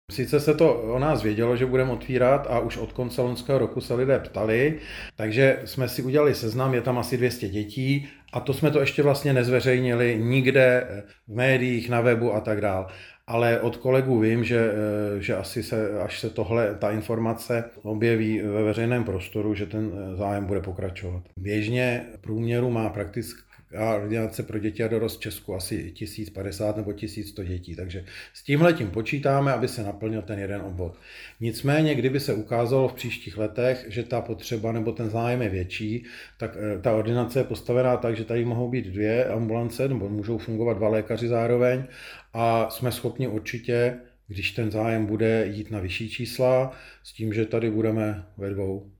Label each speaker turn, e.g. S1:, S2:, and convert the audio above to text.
S1: Sice se to o nás vědělo, že budeme otvírat a už od konce loňského roku se lidé ptali, takže jsme si udělali seznam, je tam asi 200 dětí a to jsme to ještě vlastně nezveřejnili nikde v médiích, na webu a tak dál. Ale od kolegů vím, že asi až se ta informace objeví ve veřejném prostoru, že ten zájem bude pokračovat. Běžně v průměru má praktická ordinace pro děti a dorost v Česku asi 1050 nebo 1100 dětí, takže s tímhletím počítáme, aby se naplnil ten jeden obvod. Nicméně, kdyby se ukázalo v příštích letech, že ta potřeba nebo ten zájem je větší, tak ta ordinace je postavená tak, že tady mohou být 2 ambulance nebo můžou fungovat 2 lékaři zároveň a jsme schopni určitě, když ten zájem bude, jít na vyšší čísla, s tím, že tady budeme ve 2.